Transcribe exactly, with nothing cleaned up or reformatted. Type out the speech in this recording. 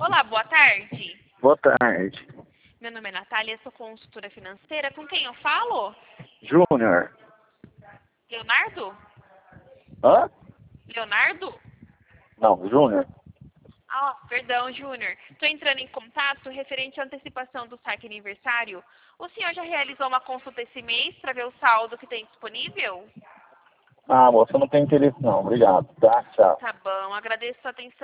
Olá, boa tarde. Boa tarde. Meu nome é Natália, sou consultora financeira. Com quem eu falo? Júnior. Leonardo? Hã? Leonardo? Não, Júnior. Ah, perdão, Júnior. Estou entrando em contato referente à antecipação do saque aniversário. O senhor já realizou uma consulta esse mês para ver o saldo que tem disponível? Ah, moça, não tem interesse não. Obrigado, tá? Tchau. Tá bom, agradeço a atenção.